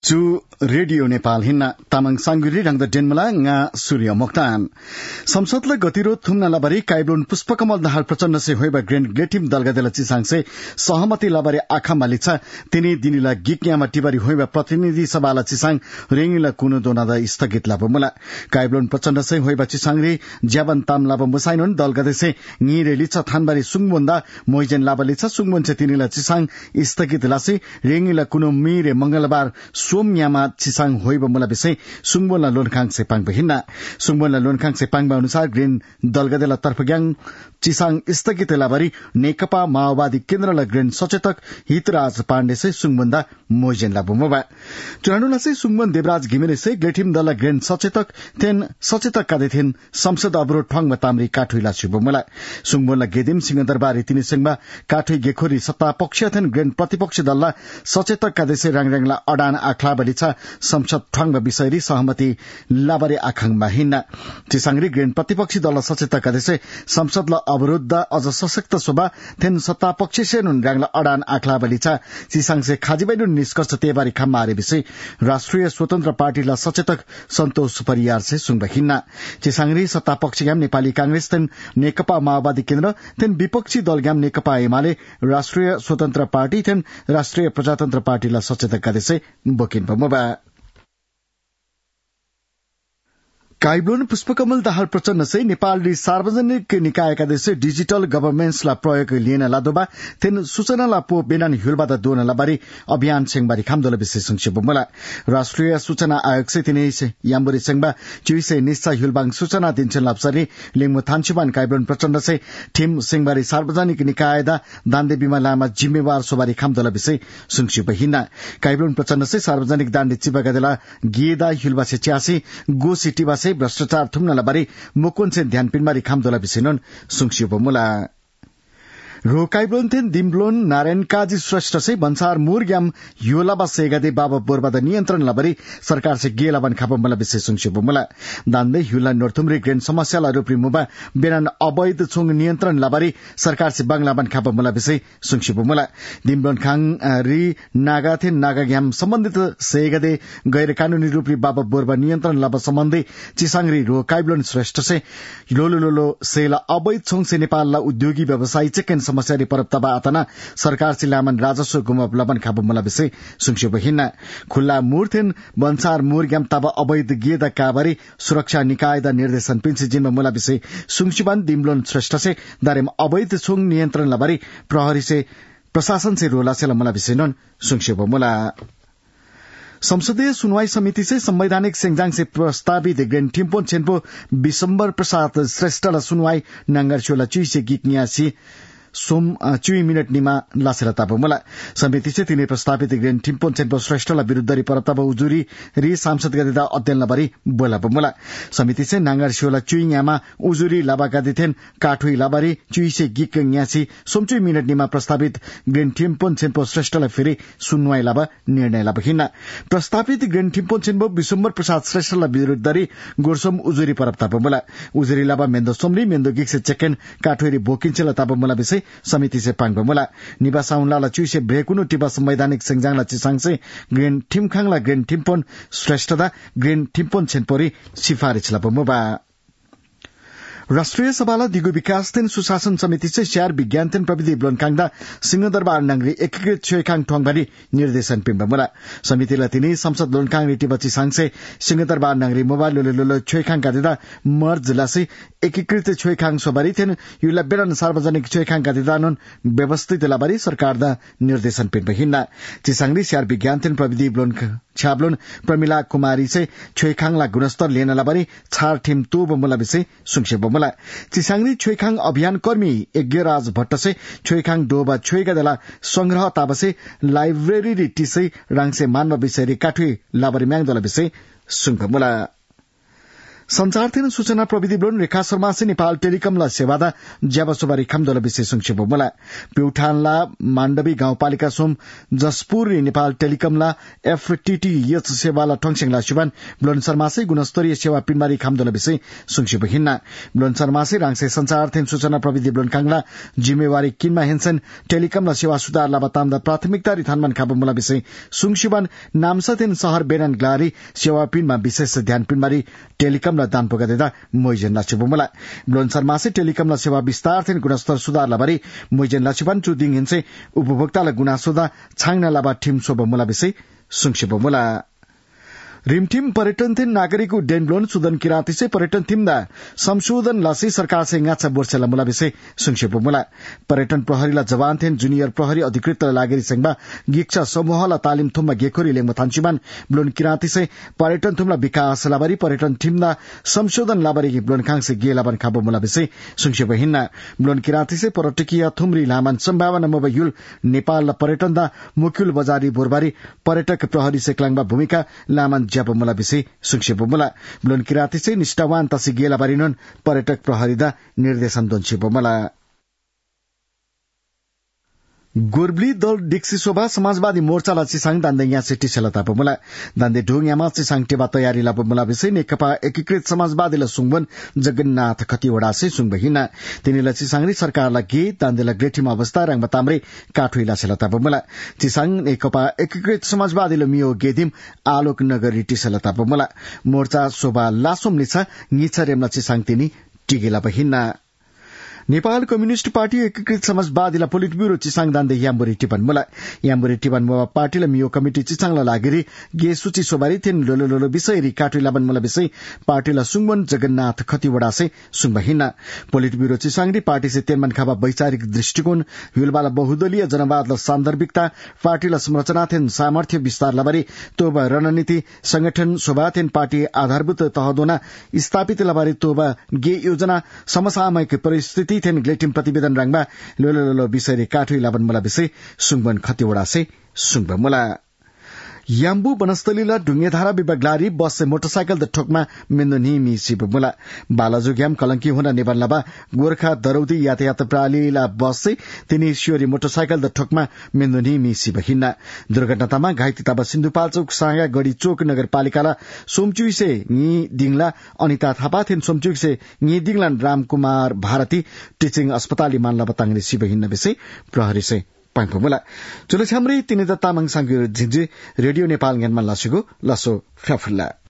चु रेडियो नेपाल हिन्ना तामाङ सांगुरी रंग डेनमला nga सूर्य मोक्तान संसदले गतिरोध थुम्न लबरी काइब्लोन पुष्पकमल दाहाल प्रचण्ड से होइबा ग्रेन ग्लेटिम दलगदेला चिसाङसे सहमति लबरी आखा मालिछा तिनी दिनीला गिक्यामा टिबरी होइबा प्रतिनिधि सभाला चिसाङ रेंगिला कुनो दोनादा स्थगित लाबो मुला काइब्लोन प्रचण्ड से होइबा चिसाङरी ज्याबन ताम लाबो मुसाइनोन दलगदेसे ङिरे लिछा थानबारी सुङबोन्दा मोइजेन लाबा लिछा सुङबोनसे तिनीला चिसाङ स्थगित लासी रेंगिला कुनो मिरे मंगलबार सोमयामा चिसाङ होइबा मुला विषय सुङबोनला लोनखाङ सेपाङ बहिना सुङबोनला लोनखाङ सेपाङ अनुसार ग्रेन दलगदेला तर्फग्याङ चिसाङ स्थगित लाबरी नेकपा माओवादी केन्द्रला ग्रेन सचेतक हितराज पाण्डे से सुङबोन्दा मोइजेन लाबोमबा चुनानुला से सुङबोन देवराज घिमिरे से ग्लेटिम दल ग्रेन सचेतक थेन सचेतक कादेथिन संसद अवरोध ठंग तामरी काठुइला सुबोमला सुङबोनला गेदिम सिंहदरबार तिनी सिंहमा काठुइ गेखोरी सत्ता पक्ष थेन ग्रेन प्रतिपक्ष दलला सचेतक कादेसे राङराङला अडान आखला बलिछा संसद ठंग विषयरी सहमति लाबरे आखाङमा हिन्ना चिसाङरी ग्रेन प्रतिपक्षी दल सचेतक कादेसे संसदला अवरोध अझ सशक्त शोभा थेन सत्ता पक्ष सेनुन राङला अडान आखला बलिछा चिसाङसे खाजिबैनुन निष्कर्ष तेबारी खाममा आरे विषय राष्ट्रिय स्वतन्त्र पार्टीला सचेतक सन्तोष परियार से सुङबा हिन्ना चिसाङरी सत्ता पक्षग्याम नेपाली कांग्रेस थेन नेकपा माओवादी केन्द्र थेन विपक्षी दलग्याम नेकपा एमाले राष्ट्रिय स्वतन्त्र पार्टी थेन राष्ट्रिय प्रजातन्त्र पार्टीला सचेतक कादेसे बोकिन बमबा काइब्लोन पुष्पकमल दाहाल प्रचण्ड से नेपाली सार्वजनिक निकायका देशे डिजिटल गभर्नेन्सला प्रयोग लिएन लादोबा थेन सूचनाला पो बेनान हिलबाद दोन लाबारी अभियान सेंगबारी खामदोल विशेष संक्षेप मला राष्ट्रिय सूचना आयोग से तिने याम्बरी सेंगबा चुइसे निस्सा हिलबाङ सूचना दिन्छन् लाप्सरी लिङमु थान्चुबान काइब्लोन प्रचण्ड से ठिम सेंगबारी सार्वजनिक निकायदा दान्दे बिमा लामा जिम्मेवार सोबारी खामदोल विशेष संक्षेप हिन्ना काइब्लोन प्रचण्ड से सार्वजनिक दाण्डे चिबागदेला गिएदा हिलबासे च्यासी गो सिटीबासे भ्रष्टाचार थुम्न लबारी मुकुन से ध्यान पिनमारी खामदोला विषयनोन सुङसियो मुला रोकाइब्लोन थेन दिम्ब्लोन नारायण काजी श्रेष्ठ से भन्सार मुरग्याम योलाबा सेगदे बाबा बोरबाद नियन्त्रण लबरी सरकार से गेलाबन खापमला विशेष संक्षेप मुला दान्दे ह्युला नोर्थुमरी ग्रेन समस्याला रूपरी मुबा बेनान अवैध छुङ नियन्त्रण लबरी सरकार से बांग्लाबन खापमला विषय संक्षेप मुला दिम्ब्लोन खाङ री नागा थेन नागाग्याम सम्बन्धित सेगदे गैर कानूनी रूपरी बाबा बोरबा नियन्त्रण लब सम्बन्धी चिसाङरी रोकाइब्लोन श्रेष्ठ से लोलो सेला अवैध छुङ से नेपालला उद्योगी व्यवसायी चेकेन समस्या परप्तबा आतना सरकार सिलामन राजस्व गुमब लबन खाबु मला विषय सुङसियो बहिना खुल्ला मूर्थेन बन्सार मूरग्याम तबा अवैध गेदा काबारी सुरक्षा निकायदा निर्देशन पिन्सी जिम्मा मुला विषय सुङसिबान दिम्लोन श्रेष्ठ से दारेम अवैध छुङ नियन्त्रण लबारी प्रहरी से प्रशासन से रोला से मला विषय नन सुङसियो मुला संसदीय सुनवाई समिति से संवैधानिक सेंगजाङ से प्रस्तावित ग्रेन टिम्पोन छेन्पो विशम्बर प्रसाद श्रेष्ठला सुनवाई नांगरचोला चुइसे गिक्नियासी सोम 2 मिनट निमा लासेला ताबोमला समिति से तिने प्रस्तावित ग्रेन टिम्पोन छेन्पो श्रेष्ठला विरुद्धरी परतब उजुरी री सांसद गदिदा अध्ययन लबारी बोला बमला समिति से नांगर शिवला चुइयामा उजुरी लाबा गदिथेन काठुई लाबारी चुइसे गिक न्यासी सोम 2 मिनट निमा प्रस्तावित ग्रेन टिम्पोन छेन्पो श्रेष्ठला फेरि सुनवाई लाबा निर्णय लाबा हिन्ना प्रस्तावित ग्रेन टिम्पोन छेन्पो विशम्बर प्रसाद श्रेष्ठला विरुद्धरी गोरसोम उजुरी परतब बमला उजुरी लाबा मेन्दो सोमरी मेन्दो गिक्से चेकेन काठुई बोकिन्छला ताबोमला विषय समिति से पाङबमुला निवासाउनला चुइसे ब्रेकुनु टिबा संवैधानिक सेंगजाङला चिसाङसे ग्रेन टिमखाङला ग्रेन टिम्पोन श्रेष्ठदा ग्रेन टिम्पोन छेनपोरी सिफारिश लबमुबा राष्ट्रिय सभाला दिगो विकास तेन सुशासन समिति से स्यार विज्ञान तेन प्रविधि ब्लोनखाङदा सिंहदरबार नांगरी एकीकृत छेखाङ ठोङबारी निर्देशन पिम्बमुला समितिला तिनी संसद लोनखाङ रिटी बची सांगसे सिंहदरबार नांगरी मोबाइल लोलो छेखाङ कादिदा मर्ज लासी एकीकृत छेखाङ सोबारी तेन युला बेरन सार्वजनिक छेखाङ कादिदा नन व्यवस्थित लाबारी सरकार दा निर्देशन पिम्ब हिन्ना चिसाङरी स्यार विज्ञान तेन प्रविधि ब्लोन छाब्लोन प्रमिला कुमारी से छेखाङला गुणस्तर लेन लाबारी छार ठिम तोब मुला विषय सुङसेब मुला चिसाङरी छेखाङ अभियान कर्मी यज्ञराज भट्ट से छेखाङ डोबा छेगदला संग्रह ताबसे लाइब्रेरी रिटिसै राङसे मानव विषय काठुई लाबारी म्याङदला विषय सुङमुला संचार थिएन सूचना प्रविधि ब्लोन रेखा शर्मा से नेपाल टेलिकमला सेवादा ज्याबसोबारी खामदोल विशेष संक्षेप बोला प्युठानला माण्डवी गाउँपालिका सोम जसपुर नेपाल टेलिकमला एफटीटीएच सेवाला ठोङसेङला शिवान ब्लोन शर्मा से गुणस्तरीय सेवा पिनबारी खामदोल विषय संक्षेप हिन्ना ब्लोन शर्मा से राङसे संचार थिएन सूचना प्रविधि ब्लोन काङला जिम्मेवारी किनमा हेन्सन टेलिकमला सेवा सुधारला बताउँदा प्राथमिकता रिथानमान खाबमुला विषय सुङशिवान नामसा थिएन शहर बेरन ग्लारी सेवा पिनमा विशेष ध्यान पिनबारी टेलिकम दान पुगादेदा मोइजेन लाचिबुमला ब्लोन शर्मा से टेलिकमला सेवा विस्तार थिएन गुणस्तर सुधार लाबारी मोइजेन लाचिबान चुदिङ हिन्से उपभोक्ताला गुनासोदा छाङना लाबा ठिम सोबमुला विषय सुङशिबुमला रिमठिम पर्यटन थिन नागरिक उड्डयन ब्लोन सुदन किराती से पर्यटन थिमदा संशोधन लासी सरकार से गाछा बोर्सेला मुला विषय संक्षेप मुला पर्यटन प्रहरीला जवान थिन जुनियर प्रहरी अधिकृत लागेरी संघमा गिक्सा समूहला तालिम थुममा गेखोरी लेंगमा थान्चिमान ब्लोन किराती से पर्यटन थुमला विकास लाबारी पर्यटन थिमदा संशोधन लाबारी ब्लोन खाङ से गे लाबन खाबो मुला विषय संक्षेप हिन्ना ब्लोन किराती से पर्यटकीय थुमरी लामान सम्भावना मोबाइल नेपाल पर्यटन दा मुक्युल बजारी बोरबारी पर्यटक प्रहरी से क्लाङमा भूमिका लामान ज्यापमुला विषय संक्षेपमुला ब्लोन किराती से निष्ठावान तसी गेला बारिनोन पर्यटक प्रहरीदा निर्देशन दोन्छेपमुला गोर्बली दल डिक्सी शोभा समाजवादी मोर्चाला चिसाङ दान्दे या सिटी सेलता पमुला दान्दे ढोङ यामा चिसाङ टेबा तयारी ला पमुला विषय नेकपा एकीकृत समाजवादीला सुङबन जगन्नाथ खतिवडा से सुङ बहिना तिनीला चिसाङरी सरकारला गे दान्देला ग्रेठीमा अवस्था रङ बताम्रे काठुइला सेलता पमुला चिसाङ नेकपा एकीकृत समाजवादीला मियो गेदिम आलोक नगर रिटी सेलता पमुला मोर्चा शोभा लासोम लिछा निछा रेमला चिसाङ तिनी टिगेला बहिना नेपाल कम्युनिस्ट पार्टी एकीकृत समाजवादीला पोलिट ब्यूरो चिसाङ दान्दे याम्बुरी टिपन मुला पार्टीला मियो कमिटी चिसाङला लागेरी गे सूची सोबारी थिन लोलो विषयरी काटुइला बन मुला विषय पार्टीला सुङबन जगन्नाथ खतिवडा से सुङबहिना पोलिट ब्यूरो चिसाङरी पार्टी से तेनमन खाबा वैचारिक दृष्टिकोण हुलबाला बहुदलीय जनवादला सान्दर्भिकता पार्टीला संरचना थिन सामर्थ्य विस्तार लाबारी तोबा रणनीति संगठन शोभा थिन पार्टी आधारभूत तहदोना स्थापित लाबारी तोबा गे योजना समसामयिक परिस्थिति थिएन ग्लेटिम प्रतिवेदन रङमा लोलो विषयले काठुइ लाबन मुला विषय सुङबन खतिवडा से सुङब मुला याम्बु वनस्थलीला ढुङ्गेधारा विभागलारी बस से मोटरसाइकल द ठोकमा मेन्दोनी मिसिब मुला बालाजुग्याम कलंकी हुना निबनलाबा गोरखा दरौदी यातायात प्रणालीला बस से तिनी सियोरी मोटरसाइकल द ठोकमा मेन्दोनी मिसिब हिन्ना दुर्घटनामा घाइतेताबा सिन्धुपाल्चोक सागा गढी चोक नगरपालिकाला सोमचुई से नि दिङला अनिता थापा थिन सोमचुई से नि दिङला रामकुमार भारती टिचिङ अस्पताल मानला बताङले सिब हिन्न विषय प्रहरी से पाङमुला चलो छाम्रे तिनी त तामाङ सांगे झिन्जे रेडियो नेपाल ज्ञानमा लासेको लसो फ्याफुल्ला